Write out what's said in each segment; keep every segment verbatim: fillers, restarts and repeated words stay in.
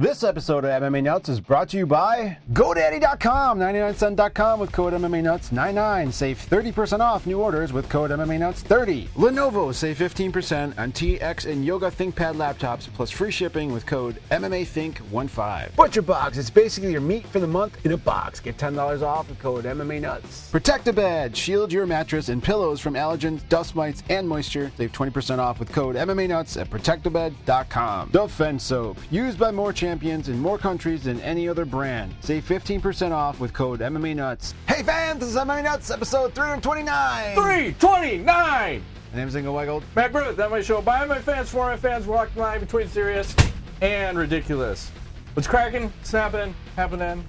This episode of M M A Nuts is brought to you by GoDaddy dot com, ninety-nine cent dot com with code M M A Nuts ninety-nine. Save thirty percent off new orders with code M M A Nuts thirty. Lenovo, save fifteen percent on T X and Yoga ThinkPad laptops plus free shipping with code M M A Think fifteen. ButcherBox, it's basically your meat for the month in a box. Get ten dollars off with code M M A Nuts. Protect-A-Bed, shield your mattress and pillows from allergens, dust mites, and moisture. Save twenty percent off with code M M A Nuts at Protect A Bed dot com. Defense Soap, used by more champions in more countries than any other brand. Save fifteen percent off with code M M A Nuts. Hey fans, this is M M A Nuts, episode three twenty-nine. three twenty-nine! My name is Ingo Weigold. Matt Bruce, that my show. By M M A fans, for my fans, walking line between serious and ridiculous. What's cracking, snapping, happening,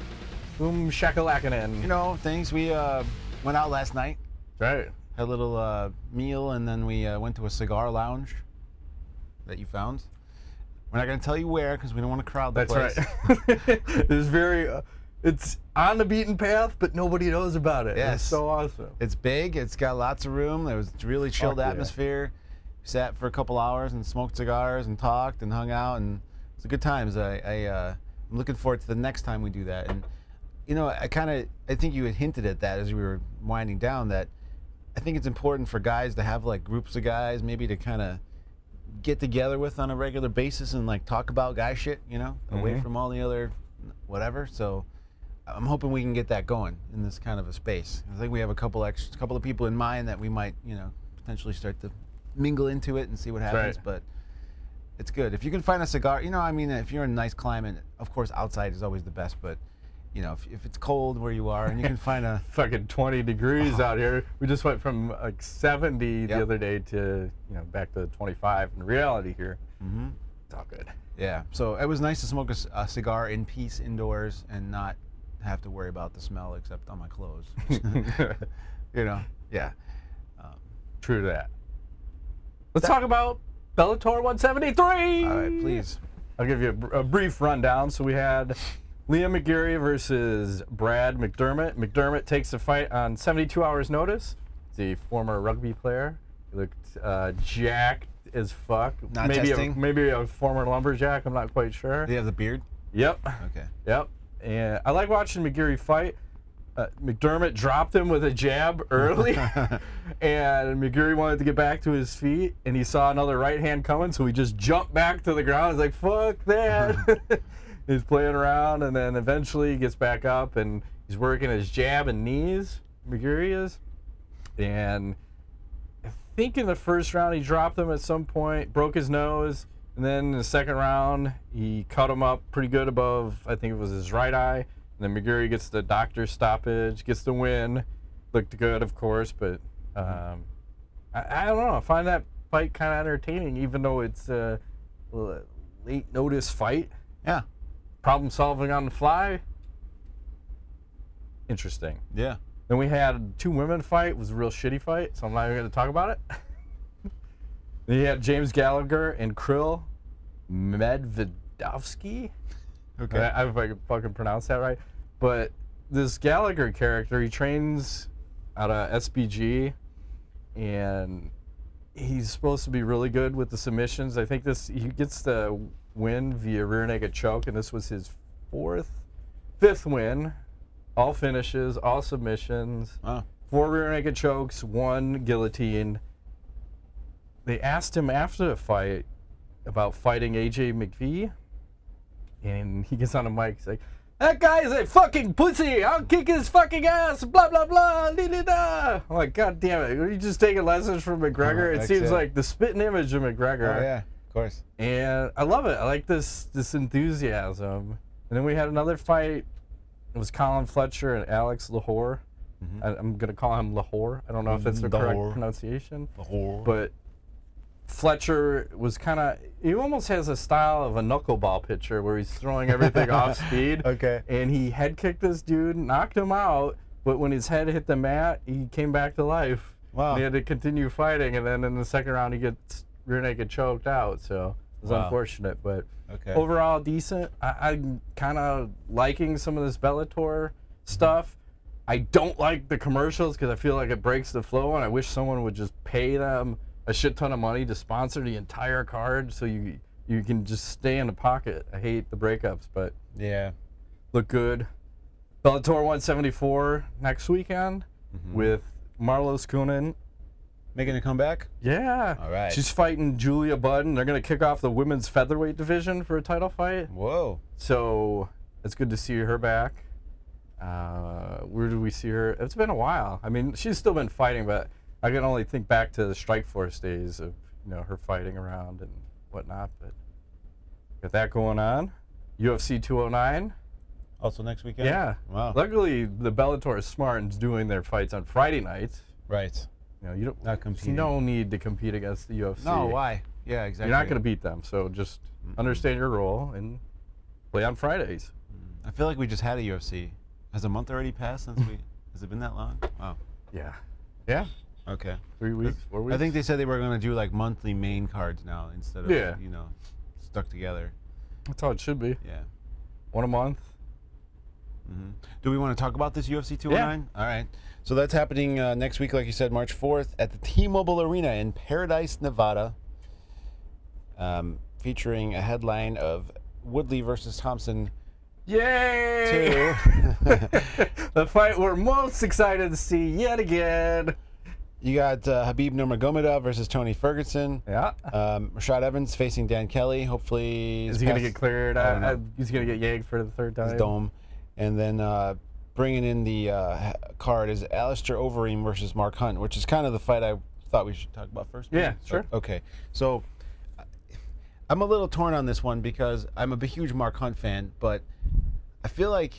boom shakalacking. You know, things, we uh, went out last night. Right. Had a little uh, meal, and then we uh, went to a cigar lounge that you found. We're not going to tell you where because we don't want to crowd the That's place. right. It's very, uh, it's on the beaten path, but nobody knows about it. Yes. It's so awesome. It's big. It's got lots of room. There was a really chilled Fuck yeah. atmosphere. We sat for a couple hours and smoked cigars and talked and hung out, and it's a good times. I, I uh, I'm looking forward to the next time we do that. And you know, I kind of, I think you had hinted at that as we were winding down, that I think it's important for guys to have like groups of guys, maybe to kind of get together with on a regular basis and like talk about guy shit, you know, mm-hmm. away from all the other whatever. So I'm hoping we can get that going in this kind of a space. I think we have a couple extra, couple of people in mind that we might, you know, potentially start to mingle into it and see what happens. Right. But it's good if you can find a cigar. You know, I mean, if you're in a nice climate, of course, outside is always the best. But you know, if, if it's cold where you are and you can find a fucking twenty degrees oh. out here. We just went from like seventy yep. the other day to, you know, back to twenty-five in reality here. Mm-hmm. It's all good. Yeah, so it was nice to smoke a, a cigar in peace indoors and not have to worry about the smell except on my clothes. You know, yeah. Um, True to that. Let's that, talk about Bellator one seventy-three. All right, please. I'll give you a, a brief rundown. So we had Liam McGeary versus Brad McDermott. McDermott takes the fight on seventy-two hours notice. He's a former rugby player. He looked uh, jacked as fuck. Not maybe testing? A, maybe a former lumberjack. I'm not quite sure. Did he have the beard? Yep. Okay. Yep. And I like watching McGeary fight. Uh, McDermott dropped him with a jab early, and McGeary wanted to get back to his feet, and he saw another right hand coming, so he just jumped back to the ground. He's like, fuck that. He's playing around, and then eventually he gets back up, and he's working his jab and knees, McGeary is. And I think in the first round he dropped him at some point, broke his nose, and then in the second round he cut him up pretty good above, I think it was his right eye. And then McGeary gets the doctor's stoppage, gets the win. Looked good, of course, but um, I, I don't know. I find that fight kind of entertaining, even though it's a late notice fight. Yeah. Problem solving on the fly. Interesting. Yeah. Then we had two women fight. It was a real shitty fight, so I'm not even going to talk about it. Then you had James Gallagher and Krill Medvedovsky. Okay. I, I don't know if I can fucking pronounce that right. But this Gallagher character, he trains out of S B G, and he's supposed to be really good with the submissions. I think this he gets the win via rear naked choke, and this was his fourth, fifth win. All finishes, all submissions, wow. Four rear naked chokes, one guillotine. They asked him after the fight about fighting A J McVee, and he gets on the mic. He's like, "That guy is a fucking pussy. I'll kick his fucking ass. Blah blah blah. Da, da, da." I'm like, God damn it! Are you just taking lessons from McGregor? Oh, it seems it. like the spitting image of McGregor. Oh yeah, of course. And I love it. I like this this enthusiasm. And then we had another fight. It was Colin Fletcher and Alex Lahore. Mm-hmm. I, I'm gonna call him Lahore. I don't know if that's the Lahore. correct pronunciation. Lahore. But Fletcher was kind of, he almost has a style of a knuckleball pitcher where he's throwing everything off speed. Okay. And he head kicked this dude, knocked him out, but when his head hit the mat, he came back to life. Wow. And he had to continue fighting, and then in the second round, he gets rear naked choked out. So it was wow. unfortunate, but okay. overall decent. I, I'm kind of liking some of this Bellator stuff. I don't like the commercials because I feel like it breaks the flow, and I wish someone would just pay them a shit ton of money to sponsor the entire card, so you you can just stay in the pocket. I hate the breakups, but Yeah. look good. Bellator one seventy-four next weekend Mhm. with Marlos Kunin. Making a comeback? Yeah. All right. She's fighting Julia Budd, and they're going to kick off the women's featherweight division for a title fight. Whoa. So it's good to see her back. Uh, where do we see her? It's been a while. I mean, she's still been fighting, but I can only think back to the Strikeforce days of you know her fighting around and whatnot. But got that going on. U F C two oh nine. Also next weekend? Yeah. Wow. Luckily, the Bellator is smart and is doing their fights on Friday nights. Right. You know, you don't. Not There's competing. no need to compete against the U F C. No, why? Yeah, exactly. You're not going to beat them, so just understand your role and play on Fridays. I feel like we just had a U F C. Has a month already passed since we? Has it been that long? Wow. Yeah. Yeah. Okay. Three weeks, four weeks. I think they said they were going to do like monthly main cards now instead of Yeah. you know stuck together. That's how it should be. Yeah. One a month. hmm Do we want to talk about this U F C two oh nine? All right. So that's happening uh, next week, like you said, March fourth at the T-Mobile Arena in Paradise, Nevada, um, featuring a headline of Woodley versus Thompson. Yay! The fight we're most excited to see yet again. You got uh, Habib Nurmagomedov versus Tony Ferguson. Yeah. Um, Rashad Evans facing Dan Kelly. Hopefully, Is he going to get cleared? I don't I, I, know. he's going to get yagged for the third time. his dome, and then uh, bringing in the uh, card is Alistair Overeem versus Mark Hunt, which is kind of the fight I thought we should talk about first. Yeah, maybe? sure. Okay, so I'm a little torn on this one because I'm a b- huge Mark Hunt fan, but I feel like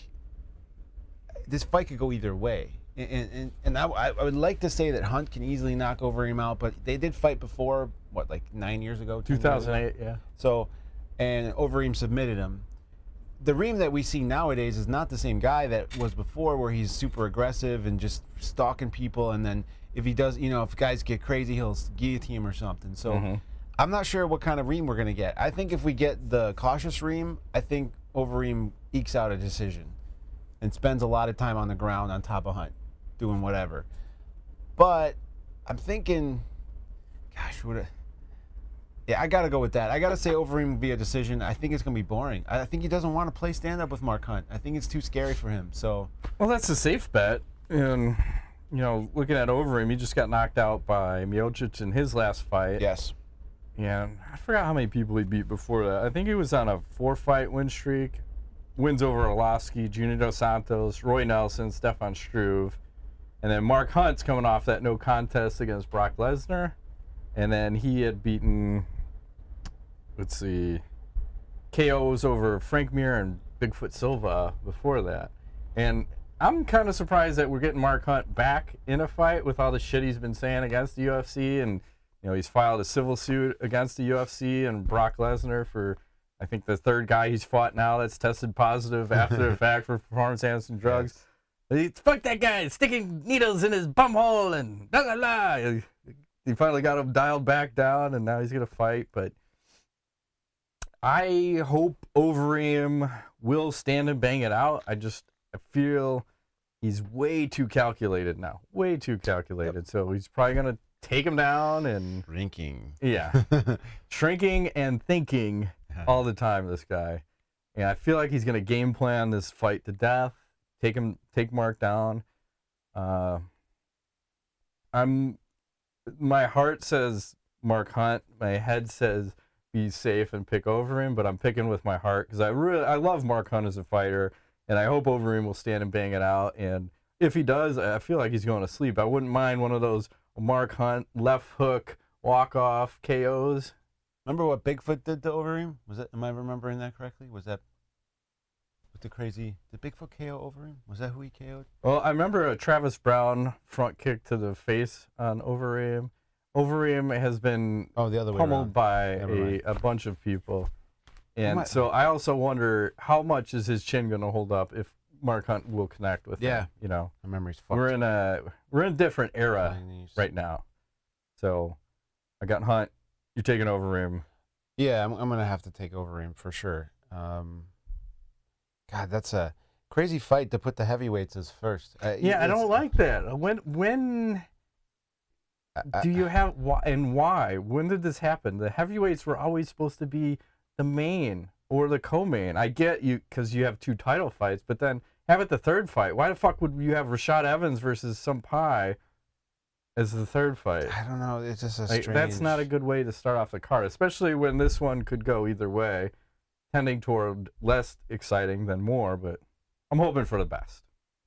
this fight could go either way. And, and, and I, I would like to say that Hunt can easily knock Overeem out, but they did fight before, what, like nine years ago? ten two years ago? thousand eight, yeah. So, and Overeem submitted him. The Reem that we see nowadays is not the same guy that was before, where he's super aggressive and just stalking people, and then if he does, you know, if guys get crazy, he'll guillotine him or something. So Mhm. I'm not sure what kind of Reem we're going to get. I think if we get the cautious Reem, I think Overeem ekes out a decision and spends a lot of time on the ground on top of Hunt, doing whatever. But I'm thinking, gosh, would it... Yeah, I got to go with that. I got to say Overeem will be a decision. I think it's going to be boring. I think he doesn't want to play stand-up with Mark Hunt. I think it's too scary for him. So, Well, that's a safe bet. And, you know, looking at Overeem, he just got knocked out by Miocic in his last fight. yes. And I forgot how many people he beat before that. I think he was on a four-fight win streak. Wins over Orlovsky, Junior Dos Santos, Roy Nelson, Stefan Struve. And then Mark Hunt's coming off that no contest against Brock Lesnar. And then he had beaten, let's see, K Os over Frank Mir and Bigfoot Silva before that. And I'm kind of surprised that we're getting Mark Hunt back in a fight with all the shit he's been saying against the U F C. And, you know, he's filed a civil suit against the U F C and Brock Lesnar for, I think, the third guy he's fought now that's tested positive after the fact for performance-enhancing drugs. He, fuck that guy, sticking needles in his bum hole and la la la. He finally got him dialed back down, and now he's going to fight. But I hope Overeem will stand and bang it out. I just I feel he's way too calculated now. Way too calculated. Yep. So he's probably going to take him down and... Shrinking. Yeah. Shrinking and thinking all the time, this guy. And I feel like he's going to game plan this fight to death. Take him, take Mark down. Uh, I'm... My heart says Mark Hunt. My head says be safe and pick Overeem, but I'm picking with my heart because I really I love Mark Hunt as a fighter, and I hope Overeem will stand and bang it out. And if he does, I feel like he's going to sleep. I wouldn't mind one of those Mark Hunt left hook walk off K Os. Remember what Bigfoot did to Overeem? Was that? Am I remembering that correctly? Was that with the crazy? Did Bigfoot K O Overeem? Was that who he K O'd? Well, I remember a Travis Brown front kick to the face on Overeem. Overeem has been Oh, the other way pummeled around. by Never a, mind. a bunch of people. And might- so I also wonder how much is his chin going to hold up if Mark Hunt will connect with Yeah. him. You know, My memory's fucked. we're in a we're in a different era Nineties. right now. So I got Hunt. You're taking Overeem. Yeah, I'm, I'm gonna have to take Overeem for sure. Um, God, that's a crazy fight to put the heavyweights as first. Uh, Yeah, I it's- don't like that. When when I- do you have why and why? When did this happen? The heavyweights were always supposed to be the main or the co-main. I get you because you have two title fights, but then have it the third fight. Why the fuck would you have Rashad Evans versus some pie as the third fight? I don't know. It's just a Like, strange... that's not a good way to start off the card, especially when this one could go either way, tending toward less exciting than more, but I'm hoping for the best.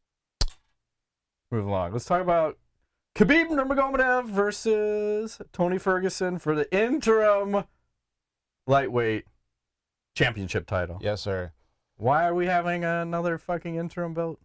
Move along. Let's talk about Khabib Nurmagomedov versus Tony Ferguson for the interim lightweight championship title. Yes, sir. Why are we having another fucking interim belt?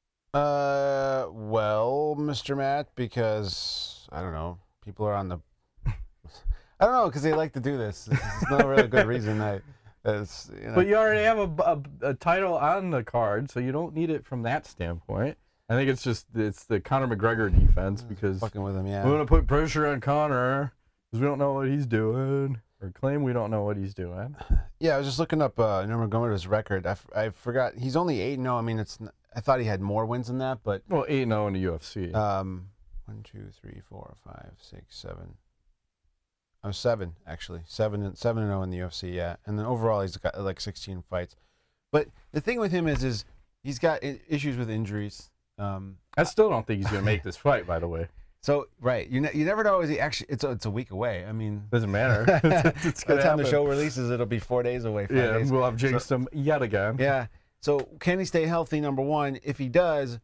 Uh, well, Mister Matt, because, I don't know, people are on the... I don't know, because they like to do this. It's not really a good reason. I, it's, you know. But you already have a, a, a title on the card, so you don't need it from that standpoint. I think it's just it's the Conor McGregor defense because fucking with him, yeah. we want to put pressure on Conor because we don't know what he's doing or claim we don't know what he's doing. Yeah, I was just looking up uh, Nurmagomedov's record. I, f- I forgot he's only eight. No, I mean it's. N- I thought he had more wins than that, but Well, eight and zero in the U F C. um, one, two, three, four, five, six, seven. Oh, seven actually, seven and seven and zero in the U F C. Yeah, and then overall he's got like sixteen fights. But the thing with him is, is he's got I- issues with injuries. Um, I still don't think he's gonna make this fight. By the way, so right, you ne- you never know. Is he actually? It's a, it's a week away. I mean, doesn't matter. it's, it's by the gonna time the happen. show releases, it'll be four days away. Five Yeah, days. we'll have jinxed him yet again. Yeah. So can he stay healthy? Number one, if he does,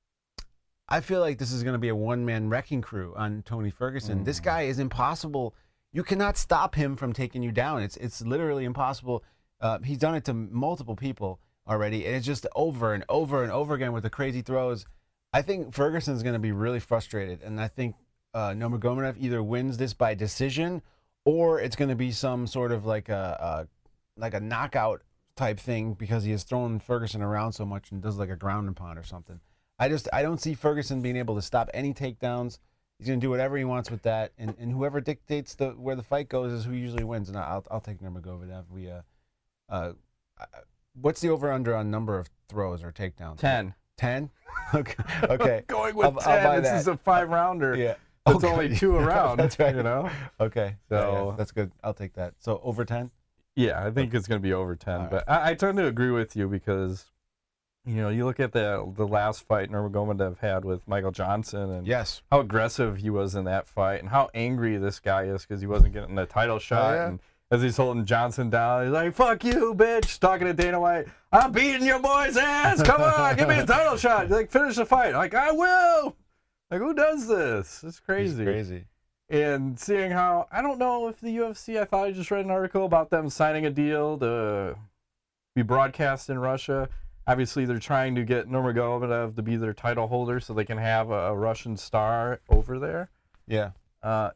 I feel like this is going to be a one-man wrecking crew on Tony Ferguson. Mm. This guy is impossible. You cannot stop him from taking you down. It's it's literally impossible. Uh, he's done it to multiple people already, and it's just over and over and over again with the crazy throws. I think Ferguson's going to be really frustrated, and I think uh, Nurmagomedov either wins this by decision, or it's going to be some sort of like a, a like a knockout type thing because he has thrown Ferguson around so much and does like a ground and pound or something. I just I don't see Ferguson being able to stop any takedowns. He's going to do whatever he wants with that, and, and whoever dictates the where the fight goes is who usually wins. And I'll I'll take Nurmagomedov. We uh, uh, what's the over under on number of throws or takedowns? Ten. Ten? Okay. Okay. Going with I'll, ten. I'll buy this that. is a five rounder. Yeah. It's Okay. only two around. That's right. You know. Okay. So Yeah, yeah, that's good. I'll take that. So over ten. Yeah, I think it's going to be over ten. All But I, I tend to agree with you because, you know, you look at the the last fight Nurmagomedov had with Michael Johnson and Yes. how aggressive he was in that fight and how angry this guy is because he wasn't getting the title shot. yeah. And as he's holding Johnson down, he's like, fuck you, bitch, talking to Dana White. I'm beating your boy's ass. Come on, give me a title shot. He's like, finish the fight. Like, I will. Like, who does this? It's crazy. He's crazy. And seeing how, I don't know if the U F C, I thought I just read an article about them signing a deal to be broadcast in Russia. Obviously, they're trying to get Nurmagomedov to be their title holder so they can have a, a Russian star over there. Yeah. Uh,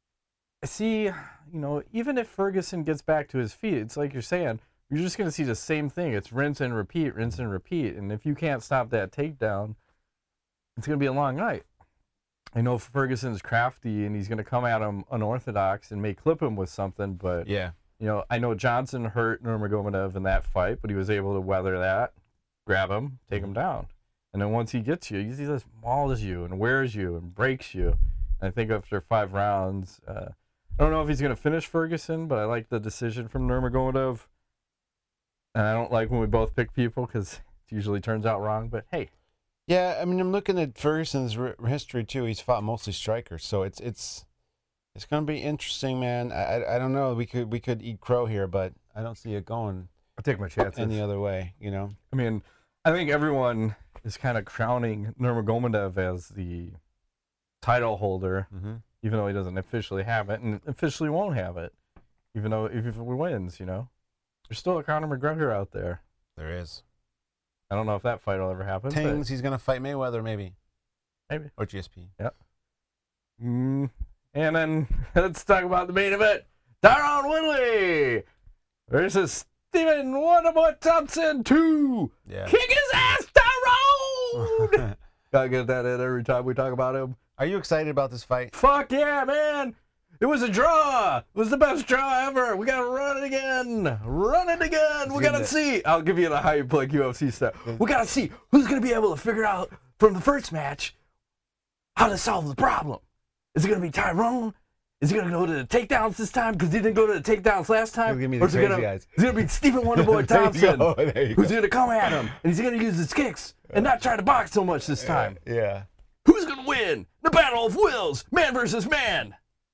see, you know, even if Ferguson gets back to his feet, it's like you're saying, you're just going to see the same thing. It's rinse and repeat, rinse and repeat. And if you can't stop that takedown, it's going to be a long night. I know Ferguson's crafty and he's going to come at him unorthodox and may clip him with something, but, Yeah. you know, I know Johnson hurt Nurmagomedov in that fight, but he was able to weather that, grab him, take him down. And then once he gets you, he just mauls you and wears you and breaks you. And I think after five rounds, uh, I don't know if he's going to finish Ferguson, but I like the decision from Nurmagomedov. And I don't like when we both pick people because it usually turns out wrong, but hey. Yeah, I mean, I'm looking at Ferguson's r- history too. He's fought mostly strikers, so it's it's it's going to be interesting, man. I, I I don't know. We could we could eat crow here, but I don't see it going I'll take my chances. any other way. You know. I mean, I think everyone is kind of crowning Nurmagomedov as the title holder, Mm-hmm. even though he doesn't officially have it, and officially won't have it, even though if he wins, you know. There's still a Conor McGregor out there. There is. I don't know if that fight will ever happen. Tings, he's going to fight Mayweather, maybe. Maybe. Or G S P. Yep. Mm, and then let's talk about the main event. Tyron Woodley versus Stephen Wonderboy Thompson two. Yeah. Kick his ass, Tyrone! Gotta get that in every time we talk about him. Are you excited about this fight? Fuck yeah, man! It was a draw. It was the best draw ever. We gotta run it again. Run it again. We gotta see. I'll give you the hype like U F C stuff. We gotta see who's gonna be able to figure out from the first match how to solve the problem. Is it gonna be Tyrone? Is he going to go to the takedowns this time because he didn't go to the takedowns last time? He'll give me Or the is it crazy gonna, eyes. Is it going to be Stephen Wonderboy There you Thompson go, there you who's go. going to come at him? And he's going to use his kicks and not try to box so much this time? Yeah. Who's going to win? The Battle of Wills, man versus man.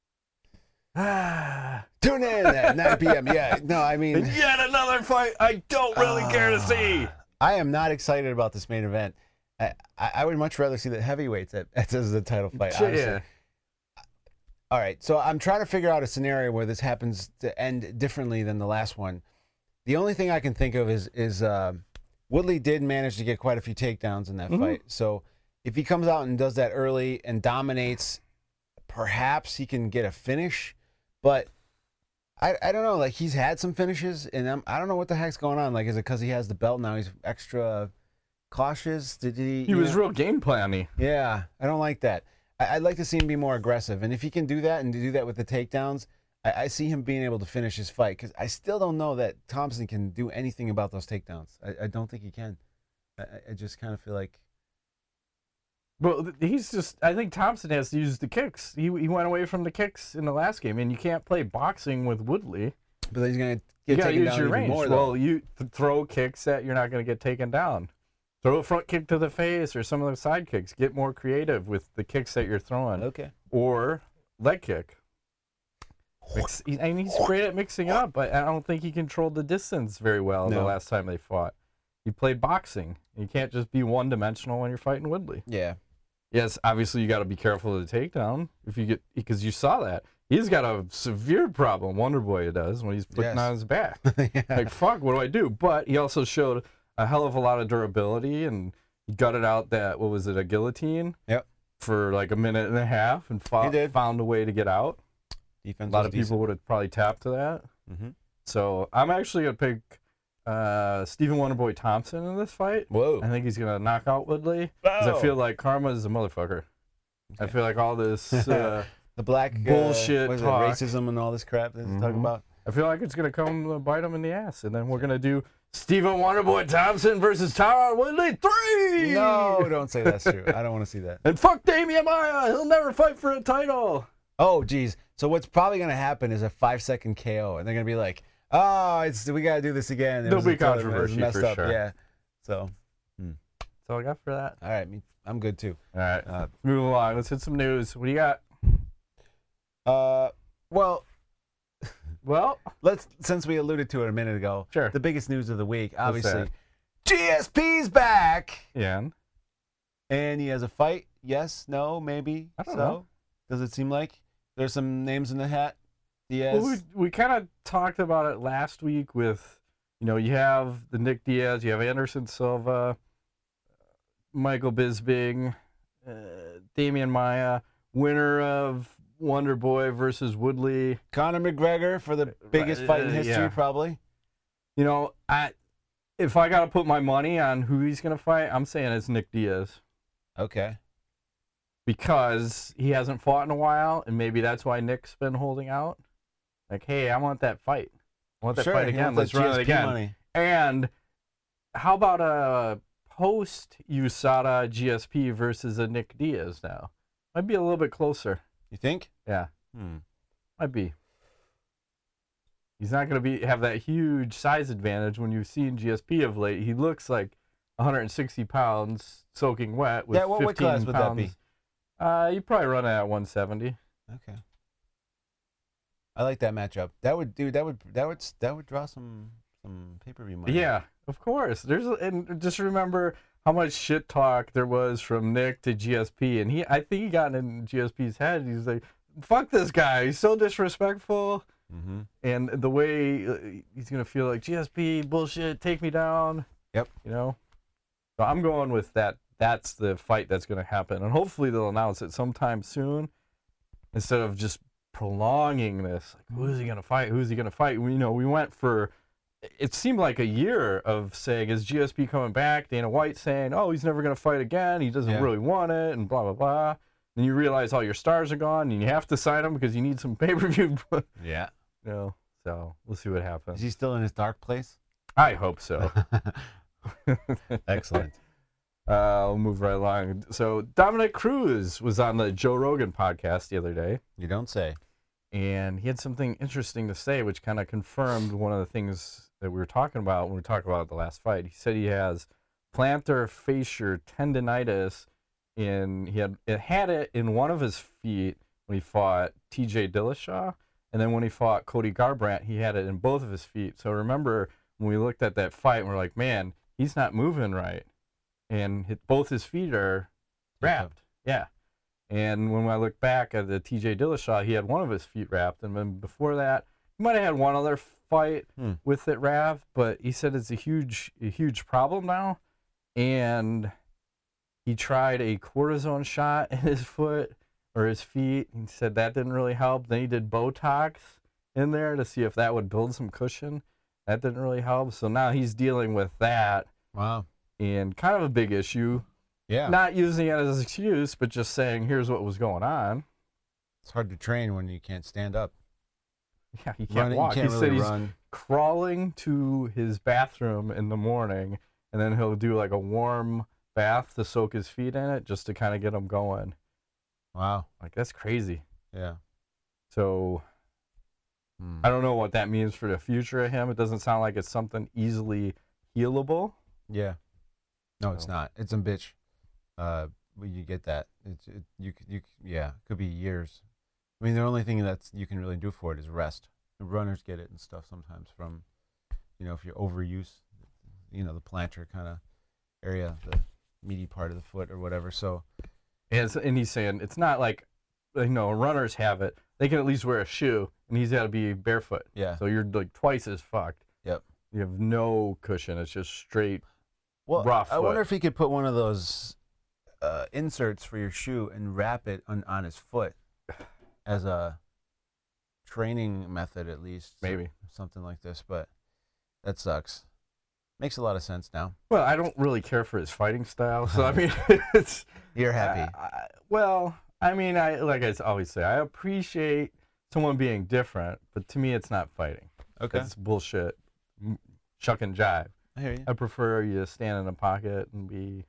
Ah. Tune in at nine p.m. Yeah, no, I mean, And yet another fight I don't really care to see. I am not excited about this main event. I, I I would much rather see the heavyweights at, at as the title fight. Sure, honestly. yeah. All right, so I'm trying to figure out a scenario where this happens to end differently than the last one. The only thing I can think of is is uh, Woodley did manage to get quite a few takedowns in that Mhm. fight. So if he comes out and does that early and dominates, perhaps he can get a finish. But I, I don't know. Like, he's had some finishes, and I'm, I don't know what the heck's going on. Like, is it because he has the belt now? He's extra cautious. Did he? He you was know? real game planny. Yeah, I don't like that. I, I'd like to see him be more aggressive, and if he can do that and do that with the takedowns, I, I see him being able to finish his fight. Because I still don't know that Thompson can do anything about those takedowns. I, I don't think he can. I, I just kind of feel like. Well, th- he's just. I think Thompson has to use the kicks. He he went away from the kicks in the last game, and you can't play boxing with Woodley. But he's gonna You get gotta taken use down your even range. more. Though. Well, you th- throw kicks that you're not going to get taken down. Throw a front kick to the face or some of the side kicks. Get more creative with the kicks that you're throwing. Okay. Or leg kick. Mix, he- and he's great at mixing it up, but I don't think he controlled the distance very well the No. last time they fought. He played boxing. You can't just be one-dimensional when you're fighting Woodley. Yeah. Yes, obviously you got to be careful of the takedown if you get because you saw that he's got a severe problem. Wonder Boy does when he's putting Yes. on his back. Yeah. Like fuck, what do I do? But he also showed a hell of a lot of durability and he gutted out that what was it a guillotine? Yep. For like a minute and a half and fought, He did. found a way to get out. Defense A lot was of people would have probably tapped to that. Mm-hmm. So I'm actually gonna pick uh, Stephen Wonderboy Thompson in this fight. Whoa. I think he's gonna knock out Woodley because I feel like Karma is a motherfucker. I feel like all this. Uh, The black bullshit uh, what is it, talk. racism and all this crap that he's talking Mhm. about. I feel like it's gonna come uh, bite him in the ass, and then we're gonna do Stephen Wonderboy Thompson versus Tyron Woodley three. No, don't say that's true. I don't want to see that. And fuck Damian Maya. He'll never fight for a title. Oh, geez. So what's probably going to happen is a five-second K O, and they're going to be like, "Oh, it's we got to do this again." It There'll was be a total- it was controversy messed for up. sure. Yeah. So, That's all I got for that. all right, me, I'm good too. All right, Uh, let's move along. Let's hit some news. What do you got? uh, well, Well, let's since we alluded to it a minute ago. Sure. The biggest news of the week, What's obviously, that? G S P's back, yeah. and he has a fight. Yes, no, maybe. I don't so, know. does it seem like there's some names in the hat? Diaz. Well, we we kind of talked about it last week with, you know, you have the Nick Diaz, you have Anderson Silva, Michael Bisping, uh, Damian Maya, winner of Wonder Boy versus Woodley. Conor McGregor for the biggest Uh, fight in uh, history, yeah. probably. You know, I if I got to put my money on who he's going to fight, I'm saying it's Nick Diaz Okay. because he hasn't fought in a while, and maybe that's why Nick's been holding out. Like, hey, I want that fight. I want that Sure, fight he again. wants Let's that run it G S P again. money. And how about a post U S A D A G S P versus a Nick Diaz now? Might be a little bit closer. You think? Yeah, Hmm. might be. He's not going to be have that huge size advantage when you've seen G S P of late. He looks like one hundred sixty pounds soaking wet with Yeah, what weight fifteen class would that pounds. be? Uh, you probably run it at one seventy. Okay. I like that matchup. That would, dude. That would, that would, that would draw some, some pay per view money. Yeah, of course. There's and just remember how much shit talk there was from Nick to G S P, and he I think he got in G S P's head. He's like, "Fuck this guy. He's so disrespectful." Mm-hmm. And the way uh, he's gonna feel like G S P bullshit, take me down. Yep. You know. So I'm going with that. That's the fight that's gonna happen, and hopefully they'll announce it sometime soon, instead of just prolonging this. Like, who is he gonna fight? Who's he gonna fight? We, you know, we went for. It seemed like a year of saying, is G S P coming back? Dana White saying, oh, he's never gonna fight again. He doesn't Yeah. really want it, and blah blah blah. Then you realize all your stars are gone, and you have to sign them because you need some pay per view. Yeah. You know, so we'll see what Is happens. he still in his dark place? I hope so. Excellent. Uh, we'll move right along. So Dominic Cruz was on the Joe Rogan podcast the other day, You don't say. and he had something interesting to say, which kind of confirmed one of the things that we were talking about when we talked about the last fight. He said he has plantar fascial tendonitis, in he had it had it in one of his feet when he fought T J Dillashaw, and then when he fought Cody Garbrandt, he had it in both of his feet. So remember when we looked at that fight, and we're like, man, he's not moving right, and hit, both his feet are wrapped. Yeah. And when I look back at the T J Dillashaw, he had one of his feet wrapped, and then before that, he might have had one other fight hmm. with it wrapped, but he said it's a huge, a huge problem now, and he tried a cortisone shot in his foot or his feet. He said that didn't really help. Then he did Botox in there to see if that would build some cushion. That didn't really help. So now he's dealing with that. Wow. And kind of a big issue. Yeah. Not using it as an excuse, but just saying, here's what was going on. It's hard to train when you can't stand up. Yeah, he can't Run, walk. You can't he really said he's run. crawling to his bathroom in the morning, and then he'll do like a warm bath to soak his feet in it just to kind of get him going. Wow. Like, that's crazy. Yeah. So hmm. I don't know what that means for the future of him. It doesn't sound like it's something easily healable. Yeah. No, so. It's not. It's a bitch. Uh, when you get that, it's it, you you yeah, it could be years. I mean, the only thing that's you can really do for it is rest. The runners get it and stuff sometimes from, you know, if you overuse, you know, the plantar kind of area, the meaty part of the foot or whatever. So, and, and he's saying it's not like, you know, runners have it. They can at least wear a shoe, and he's got to be barefoot. Yeah. So you're like twice as fucked. Yep. You have no cushion. It's just straight. Well, rough I foot. wonder if he could put one of those uh, inserts for your shoe and wrap it on, on his foot as a training method, at least. Maybe. Something like this, but that sucks. Makes a lot of sense now. Well, I don't really care for his fighting style, so I mean, it's. You're happy. Uh, I, well, I mean, I like I always say, I appreciate someone being different, but to me, it's not fighting. Okay. It's bullshit, chuck and jive. I hear you. I prefer you to stand in a pocket and be,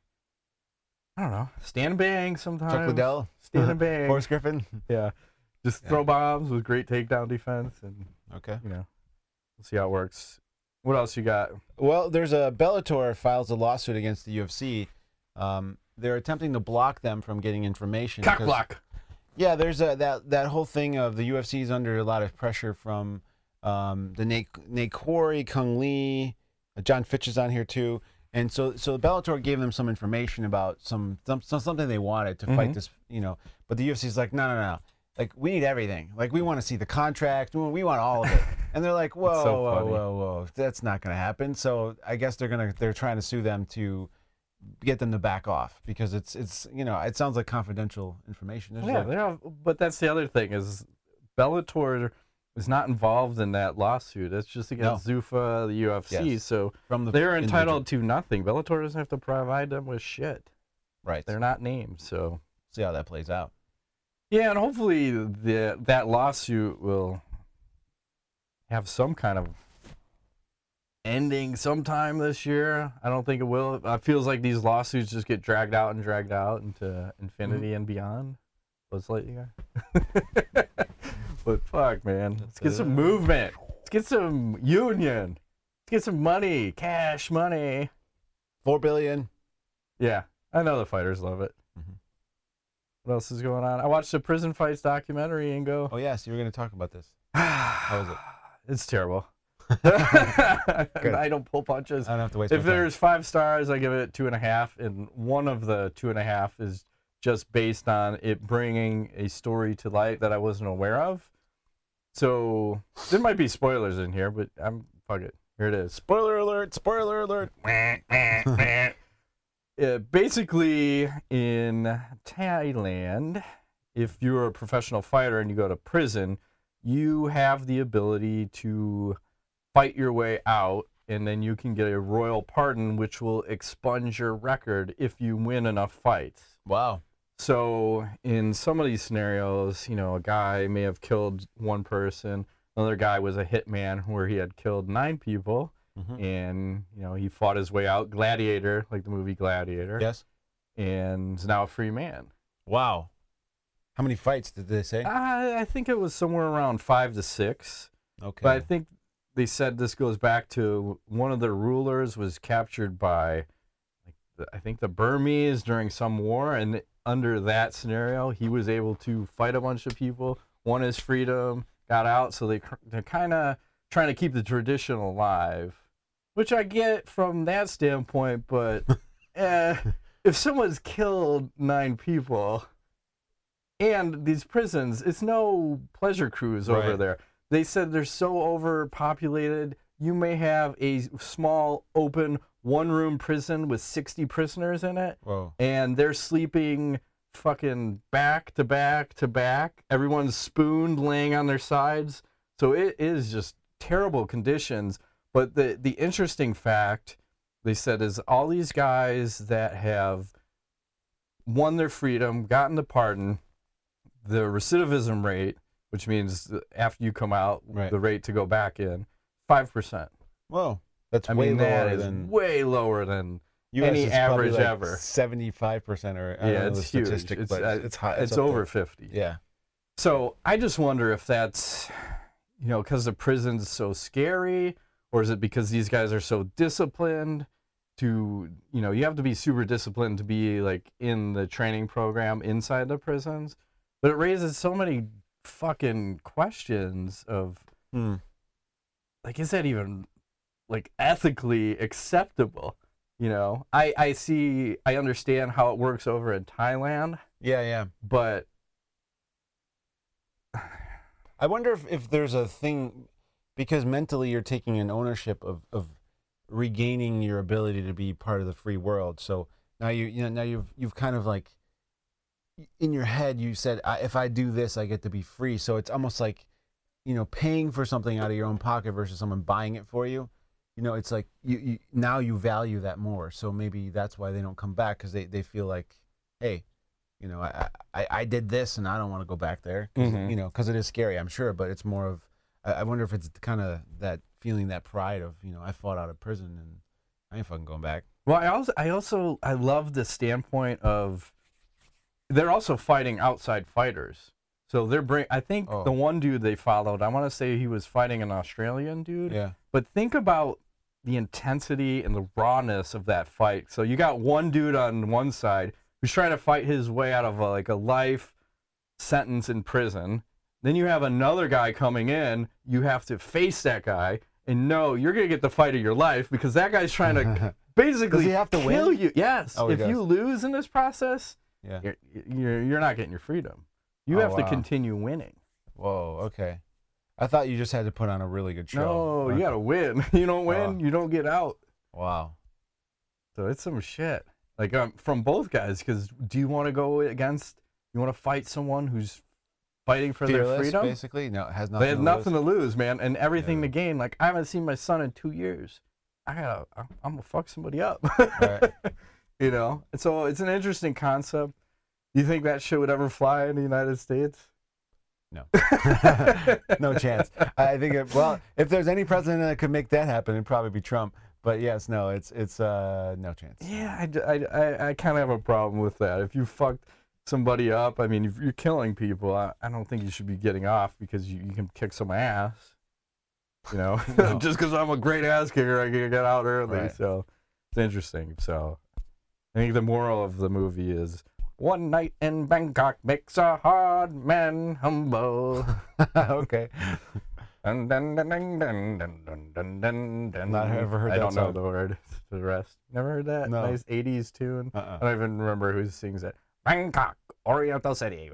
I don't know, stand and bang sometimes. Chuck Liddell? Stand and bang. Forrest Griffin? Yeah. Just Yeah. throw bombs with great takedown defense, and, Okay. you know, we'll see how it works. What else you got? Well, there's a Bellator files a lawsuit against the U F C. Um, they're attempting to block them from getting information. Cock 'cause- block. Yeah, there's a, that that whole thing of the U F C is under a lot of pressure from um, the Nate, Nate Quarry, Kung Lee, uh, John Fitch is on here too, and so so Bellator gave them some information about some, some, some something they wanted to Mhm. fight this, you know, but the U F C is like, no, no, no, like we need everything, like we want to see the contract, we want all of it, and they're like, whoa, so whoa, funny. whoa, whoa, that's not going to happen. So I guess they're gonna they're trying to sue them to get them to back off because it's it's you know it sounds like confidential information. There's Yeah, like- they have, but that's the other thing is Bellator is not involved in that lawsuit. It's just against Zuffa, the U F C. Yes. So from the they're individual. entitled to nothing. Bellator doesn't have to provide them with shit. Right. They're not named. So See how that plays out. yeah, and hopefully the that lawsuit will have some kind of ending sometime this year. I don't think it will. It feels like these lawsuits just get dragged out and dragged out into infinity Mm-hmm. and beyond. Let's let you go. But fuck, man. Let's get some movement. Let's get some union. Let's get some money. Cash money. Four billion. Yeah. I know the fighters love it. Mhm. What else is going on? I watched the Prison Fights documentary and go, Oh yes, you were going to talk about this. How was it? it's terrible. I don't pull punches. I don't have to waste. If my time. there's five stars, I give it two and a half, and one of the two and a half is just based on it bringing a story to light that I wasn't aware of. So there might be spoilers in here, but I'm fuck it. Here it is. Spoiler alert! Spoiler alert! Uh, basically, in Thailand, if you're a professional fighter and you go to prison, you have the ability to fight your way out, and then you can get a royal pardon, which will expunge your record if you win enough fights. Wow. So in some of these scenarios, you know, a guy may have killed one person, another guy was a hitman where he had killed nine people, Mhm. and, you know, he fought his way out, Gladiator, like the movie Gladiator, Yes. and is now a free man. Wow. How many fights did they say? Uh, I think it was somewhere around five to six. Okay. But I think they said this goes back to one of the rulers was captured by, like, the, I think the Burmese during some war, and under that scenario, he was able to fight a bunch of people, won his freedom, got out. So they they're kind of trying to keep the tradition alive, which I get from that standpoint. But eh, if someone's killed nine people. And these prisons, it's no pleasure cruise over Right. there. They said they're so overpopulated, you may have a small, open, one-room prison with sixty prisoners in it. Whoa. And they're sleeping fucking back to back to back. Everyone's spooned, laying on their sides. So it is just terrible conditions. But the, the interesting fact, they said, is all these guys that have won their freedom, gotten the pardon, the recidivism rate, which means after you come out, Right. the rate to go back in, five percent. Whoa. That's I way mean, lower that is than way lower than U S any is probably average like ever. seventy-five percent or I don't yeah, know it's the huge. statistic, It's, but uh, it's high. It's, up over there. fifty. Yeah. So I just wonder if that's, you know, because the prison's so scary, or is it because these guys are so disciplined to, you know, you have to be super disciplined to be like in the training program inside the prisons. But it raises so many fucking questions of, Hmm. like, is that even, like, ethically acceptable? You know, I, I see, I understand how it works over in Thailand, Yeah, yeah. but I wonder if, if there's a thing, because mentally you're taking an ownership of, of regaining your ability to be part of the free world. So now you you know now you've you've kind of like in your head you said I, if I do this I get to be free. So it's almost like, you know, paying for something out of your own pocket versus someone buying it for you. You know, it's like you, you now you value that more. So maybe that's why they don't come back, because they, they feel like, hey, you know, I, I, I did this and I don't want to go back there. 'Cause, Mhm. you know, because it is scary, I'm sure. But it's more of, I, I wonder if it's kind of that feeling, that pride of, you know, I fought out of prison and I ain't fucking going back. well, I also, I also, I love the standpoint of, they're also fighting outside fighters. So they're bring. I think Oh. the one dude they followed, I want to say he was fighting an Australian dude. Yeah. But think about the intensity and the rawness of that fight. So you got one dude on one side who's trying to fight his way out of a, like a life sentence in prison. Then you have another guy coming in. You have to face that guy, and no, you're gonna get the fight of your life because that guy's trying to basically Does he have to kill win? you. Yes. Oh, he if does. you lose in this process, Yeah. you're, you're you're not getting your freedom. You Oh, have to wow. continue winning. Whoa. Okay. I thought you just had to put on a really good show. No, you Okay. gotta win. You don't win, Oh. you don't get out. Wow. So it's some shit. Like um, from both guys, because do you want to go against? You want to fight someone who's fighting for their Fearless, freedom? basically. No, it has nothing. They have to nothing lose. to lose, man, and everything Yeah. to gain. Like I haven't seen my son in two years. I gotta, I'm, I'm gonna fuck somebody up. Right. You know. And so it's an interesting concept. Do you think that shit would ever fly in the United States? No. No chance. I think it, well, if there's any president that could make that happen, it'd probably be Trump. But yes, no, it's it's uh no chance. Yeah, I, d- I, I, I kind of have a problem with that. If you fucked somebody up, I mean, if you're killing people, I, I don't think you should be getting off because you, you can kick some ass. You know, No. just because I'm a great ass kicker, I can get out early. Right. So it's interesting. So I think the moral of the movie is one night in Bangkok makes a hard man humble. Okay. Dun, dun, dun, dun, dun, dun, dun, dun, dun, dun. Not ever heard I that don't know song. the word to the rest. Never heard that? No. Nice eighties tune. Uh-uh. I don't even remember who sings it. Bangkok, Oriental City.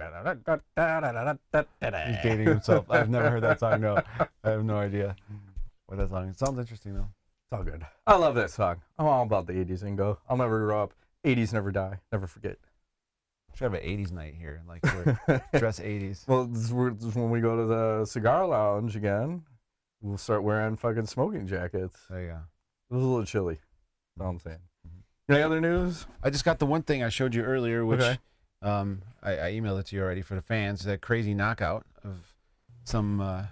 He's dating himself. I've never heard that song. No, I have no idea what that song is. It sounds interesting though. It's all good. I love that song. I'm all about the eighties, Ingo. I'll never grow up. eighties never die. Never forget. Should have an eighties night here, like we're dress eighties. Well, this is, we're, this is when we go to the cigar lounge again, we'll start wearing fucking smoking jackets. There you go. It was a little chilly. That's all I'm saying. Mm-hmm. Any other news? I just got the one thing I showed you earlier, which Okay. um, I, I emailed it to you already for the fans. That crazy knockout of some uh,